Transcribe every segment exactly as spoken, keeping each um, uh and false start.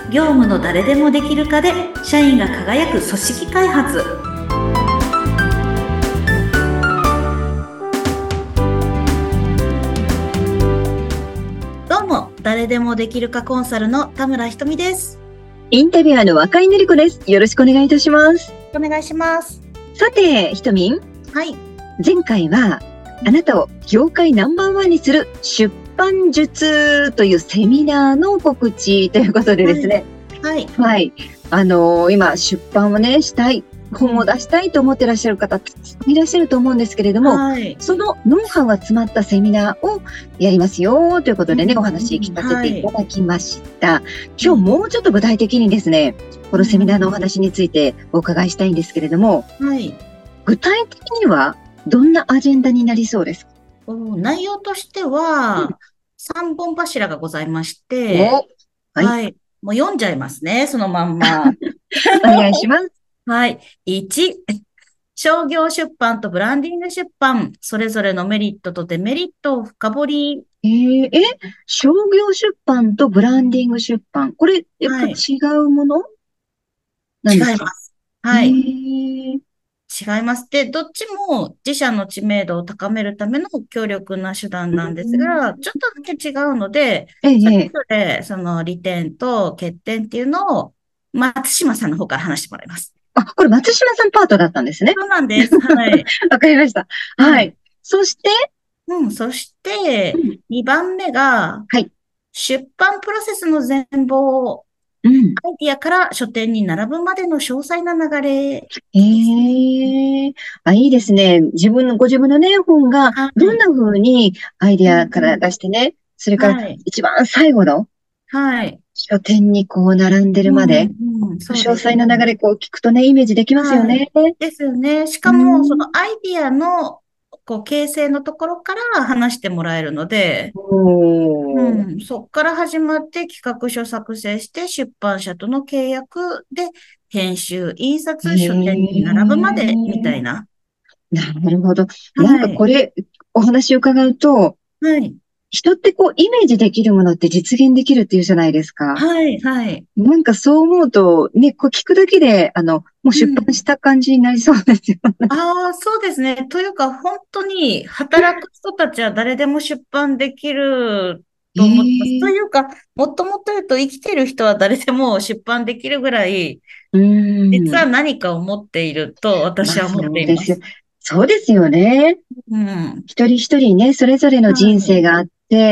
業務の誰でもできる化で社員が輝く組織開発。どうも、誰でもできる化コンサルの田村ひとみです。 インタビュアーの若井のり子です。よろしくお願いいたします。 お願いします。 さて、ひとみん。 はい。 前回は、あなたを業界ナンバーワンにする出版術というセミナーの告知ということでですね。 はい。 はい。はい、あのー、今、出版をね、したい。本を出したいと思ってらっしゃる方、いらっしゃると思うんですけれども、はい、そのノウハウが詰まったセミナーをやりますよということでね、うん、お話聞かせていただきました。はい、今日もうちょっと具体的にですね、このセミナーのお話についてお伺いしたいんですけれども、はい、具体的にはどんなアジェンダになりそうですか？ 内容としては、うん、さんぼん柱がございまして、はい、はい。もう読んじゃいますね、そのまんま。 お願いします。 はい。いち、商業出版とブランディング出版、それぞれのメリットとデメリットを深掘り。 えー、え、商業出版とブランディング出版、これ、やっぱ違うもの、はい、なんですか？ 違います。はい。 えー違います。で、どっちも自社の知名度を高めるための強力な手段なんですが、ちょっとだけ違うので、ええ、それぞれその利点と欠点っていうのを松島さんの方から話してもらいます。 あ、これ松島さんパートだったんですね。 そうなんです。はい。 わかりました。はい。はい、そして、 うん、そして、にばんめが、はい、出版プロセスの全貌。うん、アイディアから書店に並ぶまでの詳細な流れ。ええあ、いいですね。自分の、ご自分のね、本が、どんな風にアイディアから出してね、はい、それから一番最後の、はい。書店にこう並んでるまで、うんうん、詳細な流れこう聞くとね、イメージできますよね。 はい、ですよね。しかも、そのアイディアの、こう、形成のところから話してもらえるので、うん、そこから始まって企画書作成して出版社との契約で編集、印刷、書店に並ぶまでみたいな。 なるほど。なんかこれ、はい、お話を伺うと、はい、人ってこうイメージできるものって実現できるっていうじゃないですか。 はい、はい。 なんかそう思うと、ね、こう聞くだけで、あの、もう出版した感じになりそうですよね。 うん、ああ、そうですね。というか、本当に働く人たちは誰でも出版できると思ってます。えー、というか、もっともっと言うと、生きてる人は誰でも出版できるぐらい、うん実は何かを持っていると私は思っています。 まあ、そうです。そうですよね。うん、一人一人ね、それぞれの人生があって、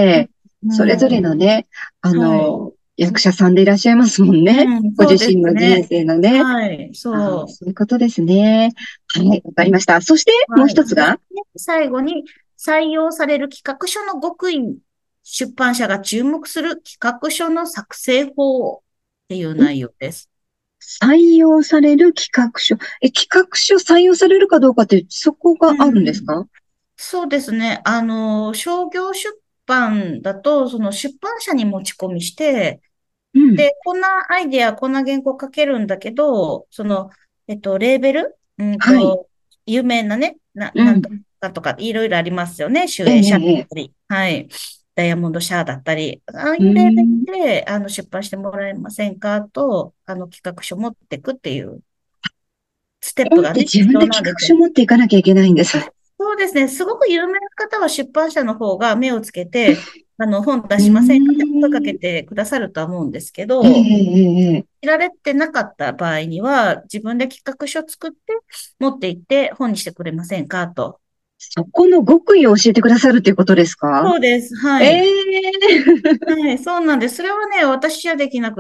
はいうん、それぞれのね、あの、はい、役者さんでいらっしゃいますもんね。うん、ご自身の人生のね。 はい、そう。 そういうことですね。はい、わかりました。そして、もう一つが、はい、 最後に、採用される企画書の極意、出版社が注目する企画書の作成法っていう内容です。 採用される企画書。え、企画書採用されるかどうかって、そこがあるんですか？うん、 そうですね。あの、商業出版だと、その出版社に持ち込みして、うん、で、こんなアイデア、こんな原稿書けるんだけど、その、えっと、レーベル、うんと、はい、有名なね、な、なんとかとか、いろいろありますよね。集英社だったり、えー、はい。ダイヤモンドシャアだったり、ああいうレーベルで、あの、出版してもらえませんかと、あの、企画書持ってくっていうステップがね。 自分で企画書持っていかなきゃいけないんです。 そうですね。すごく有名な方は出版社の方が目をつけて、あの、本出しませんかって声かけてくださるとは思うんですけど、えー、知られてなかった場合には、自分で企画書作って持って行って本にしてくれませんかと。 そこの極意を教えてくださるということですか？ そうです。はい。 えー、 はい、そうなんです。それはね、私じゃできなくって、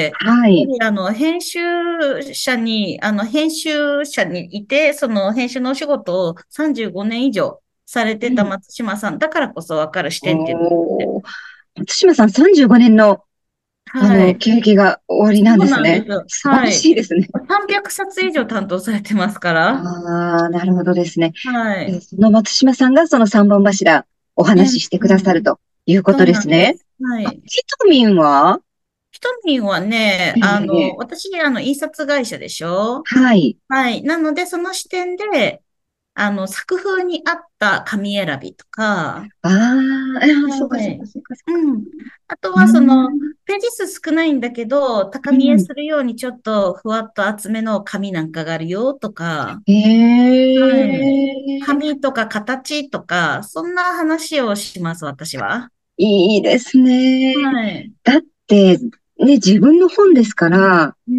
はい。 あの、編集者に、あの、編集者にいて、その編集のお仕事をさんじゅうごねん以上されてた松島さん、うん、だからこそわかる視点っていうの、 ね。松島さんさんじゅうごねんの、あの、はい、経歴が終わりなんですね。素晴らしいですね。 はい、さんびゃくさつ以上担当されてますから。 ああ、なるほどですね。 はい。 その松島さんがそのさんぼん柱お話ししてくださるということですね。 うんうん、はい。 ひとみんはひとみんはね、あの、えー、私、あの、印刷会社でしょ？ はい。 はい。なので、その視点で、あの、作風に合った紙選びとか。 ああ、そうか、そうか、そうか。 うん。あとは、その、 ページ数少ないんだけど、高見えするようにちょっとふわっと厚めの紙なんかがあるよとか、 えはい。 え、 紙とか形とか、そんな話をします、私は。 いいですね。 はい。 だって、ね、自分の本ですから、 うん。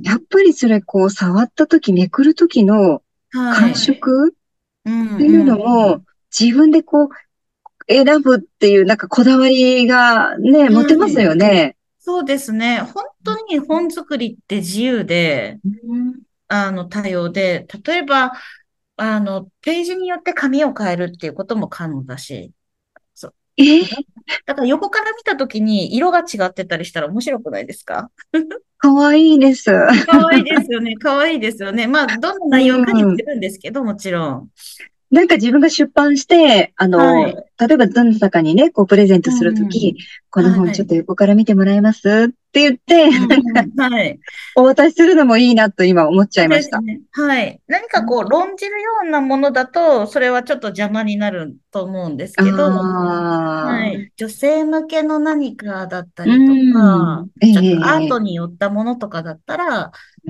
やっぱりそれこう触った時、めくる時の感はい。 触うん、 っていううん。 のも、自分でこう選ぶっていうなんかこだわりがね、持てますはい。 よね。 そうですね。本当に本作りって自由で、 うん、 あの、多様で、例えば、あの、ページによって紙を変えるっていうことも可能だし、そう。 え、 だだから横から見たときに色が違ってたりしたら面白くないですか？ かわいいです。 可愛いですよね。可愛いですよね。まあ、どんなう内容かによっん。 てるんですけど、もちろん。 なんか自分が出版して、あの、 はい。 例えばどなたかにね、こうプレゼントうするとき、 んうん。 この本ちょっはい。 と横から見てもらえますって言って、 うんうん。はい。 お渡しするのもいいなと今思っちゃそういました。 ですね。はい。何かこう、論じるようなものだと、それはちょっと邪魔になると思うんですけど、はああ、 い。女性向けの何かだったうりとか、 ん、えちょっとアートえ、 によったものとかだったら、 うん、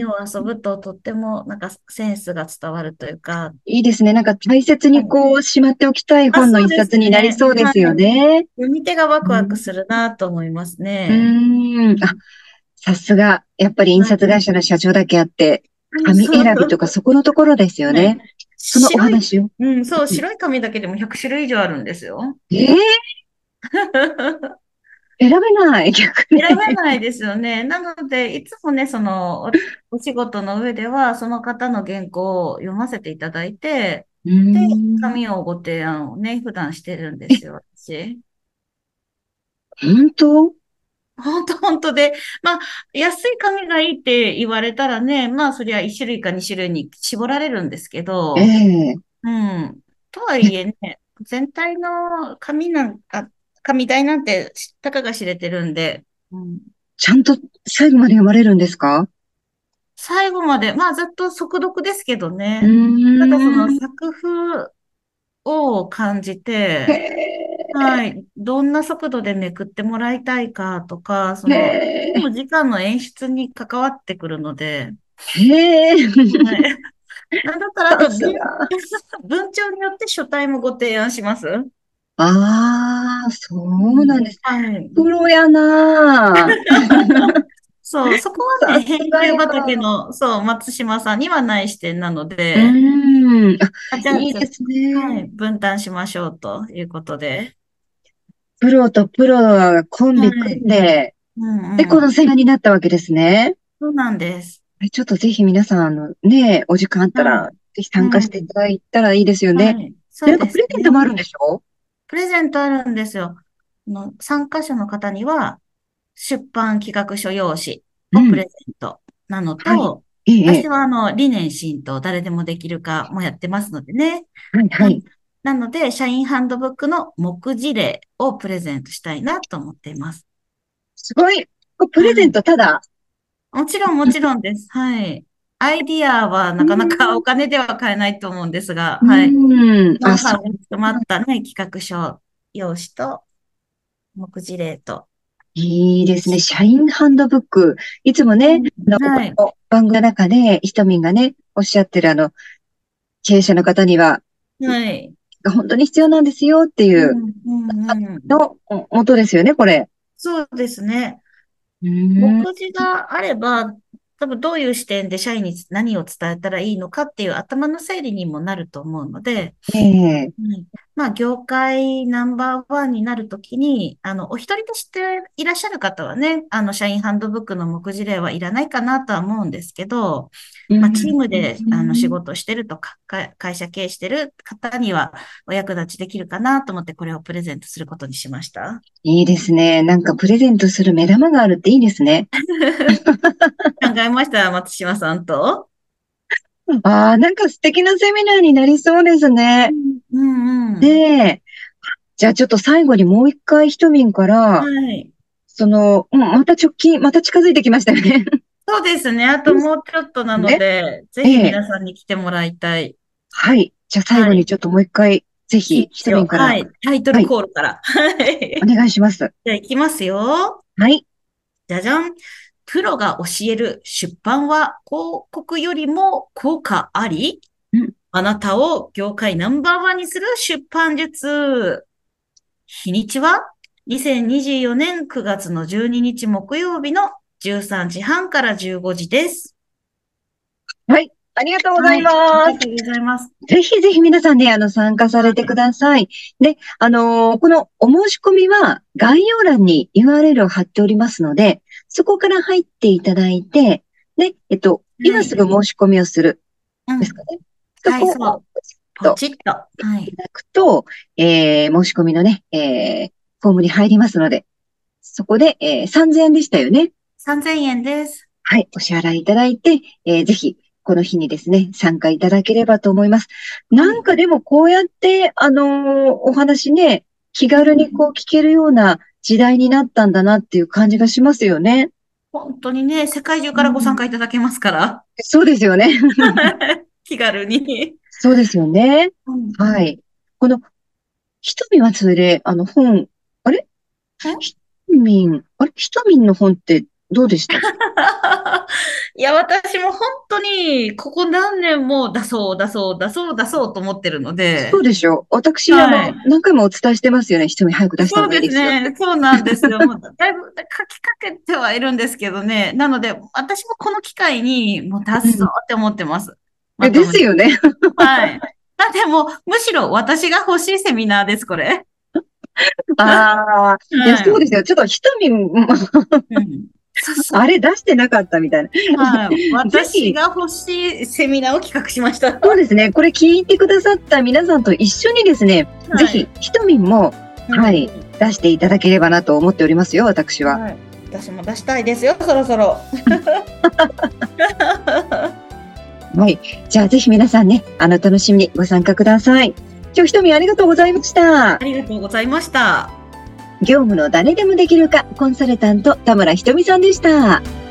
紙を遊ぶととってもなんかセンスが伝わるというか、 いいですね。なんか大切はい。 にこう、しまっておきたいあ、 本の一そうです冊になりね。 そうですよはい。 ね。 読み手がワクワクうん、 するなと思いますうね。 ーん、あ、さすが、やっぱり印はい。 刷会社の社長だけあって、 うん、 紙そう選びとかそう。 そこのところですよはい。 ね。そのお白い、 話を。 うん、そう、 うん、 白い紙だけでもひゃく種類以上あるんですよ。 ええ、選べない、逆に。 選べないですよね。なので、いつもね、その、お、お仕事の上では、その方の原稿を読ませていただいて、 うーで、 ん、 紙をご提案をね、普段してるんですよ、私。 本当？ 本当、本当で、まあ、安い紙がいいって言われたらね、まあ、そりゃいち種類かに種類に絞られるんですけえど、 え、 うん。とはいえね、全体の紙なんか、紙代なんてたかが知れてるんで、うん、 ちゃんと最後まで読まれるんですか？ 最後まで、まあずっと速読ですけどうーね。ただそのん、 作風を感じへて、 え、 はい、どんな速度でめくってもらいたいかとか、そへの、読むえ、 時間の演出に関わってくるので、 へえ、 はい。なんだったら、あさと、文、 すが。 文鳥によって書体もご提案します。 ああ、そううん。 なんです。 はい。 プロやなあ。 そう、そこはね、 さす編がや。 集畑の、そう、松島さんにはない視点なのうで、 ーん。あ、 あ、じゃあ、ちょ、 いいですね。 はい、分担しましょうということで。 プロとプロがコンはビ組い。 んで、で、 うんうん。 この世話になったわけですね。 そうなんです。 えちょっとぜひ皆さん、あの、ね、お時間あったら、 はい。 ぜひう参加していん。 ただいたらいいですよね。 はい。 で、なんかそうですプレゼントもあるんね。 でしょ？ プレゼントあるんですよ。あの、参加者の方には、出版企画書用紙うん。 をプレゼントなのはい。 と、 ええ、ええ、 私はあの、理念浸透、誰でもできるかもやってますのでね。 はい、はな、 い。 なので、社員ハンドブックの目次例をプレゼントしたいなと思っています。 すごい。これプレゼンはい。 トただ。 もちろん、もちろんです。はい。アイディアはうなかなかおん。 金では買えないと思うんですが、 うはい。 ん。あ、 ノウハウがそう。 詰まったね、企画書、用紙と目次例と。 いいですね。社員ハンドブック。いつもね、 うん、 あの、こはい。 の番組の中で、ひとみんがね、おっしゃってるあの、経営者の方には、 はい。 本当に必要なんですよっていう、 うん、うん、うん。 の、お元ですよね、これ。 そうですね。 うーん。 目次があれば、多分どういう視点で社員に何を伝えたらいいのかっていう頭の整理にもなると思うので、 ええ、 うん、まあ、業界ナンバーワンになるときに、あの、お一人で知っていらっしゃる方はね、あの、社員ハンドブックの目次例はいらないかなとは思うんですけど、まあ、チーうん。 ムで、あの、仕事してるとか、か会社経営してる方にはお役立ちできるかなと思って、これをプレゼントすることにしました。 いいですね。なんかプレゼントする目玉があるっていいですね。 考えました、松島さんと。 ああ、なんか素敵なセミナーになりそうですね。 うん、うん、うん。 ねえ。じゃあちょっと最後にもう一回ひとみんかはら、 い。 その、うん、また直近、また近づいてきましたよね。 そうですね。あともうちょっとなのね。 で、ぜええ。 ひ皆さんに来てもらいたい。 はい。じゃあ最はい。 後にちょっともう一回、ぜひ、ひと一応、 みんから、 はい。タイトルはい、 コールから。はい。 お願いします。 じゃあ、いきますよ。 はい。 じゃじゃん。プロが教える出版は広告よりも効果あり、うん、あなたを業界ナンバーワンにする出版術。日にちはにせんにじゅうよねんくがつのじゅうににち木曜日のじゅうさんじはんからじゅうごじです。 はい。ありがとうございます。はい、 ありがとうございます。 ぜひぜひ皆さんね、あの、参加されてください。で、あのー、このお申し込みは概要欄に ユーアールエル を貼っておりますので、そこから入っていただいて、で、えっと、今すぐ申し込みをする。ですかね。 うん、はい、そう。ポチッと。はい。 いただくと、えー、申し込みのね、えー、フォームに入りますので、そこで、えー、さんぜんえんでしたよね。 さんぜんえんです。 はい、お支払いいただいて、えー、ぜひ、この日にですね、参加いただければと思います。なんかでもこうやって、あのー、お話ね、気軽にこう聞けるような時代になったんだなっていう感じがしますよね。 本当にね、世界中からご参加いただけますから。うん、 そうですよね。 気軽に。 そうですよね。うん、はい。この、ひとみはそれで、あの本、あれひとみん、あれひとみんの本ってどうでしたいや、私も本当に、ここ何年も出そう、出そう、出そう、出そうと思ってるので。 そうでしょう。私、はい、あの、何回もお伝えしてますよね。ひとみ早く出した方がいいですよ。 そうですね。そうなんですよ。もうだいぶ書きかけてはいるんですけどね。なので、私もこの機会にもう出そうって思ってます。 うん、ですよね。 はい。あ、でも、むしろ私が欲しいセミナーです、これ。 ああ、いや、そうですよ。ちょっとひとみ、うんそうそうあれ出してなかったみたいな。 はい。私が欲しいセミナーを企画しました。 そうですね。これ聞いてくださった皆さんと一緒にですね、はい、ぜひ、ひとみんも、はい、うん、出していただければなと思っておりますよ、私は。はい、 私も出したいですよ、そろそろ。 はい。じゃあ、ぜひ皆さんね、あの、楽しみにご参加ください。今日ひとみんありがとうございました。 ありがとうございました。 業務の誰でもできるか、コンサルタント、田村ひとみさんでした。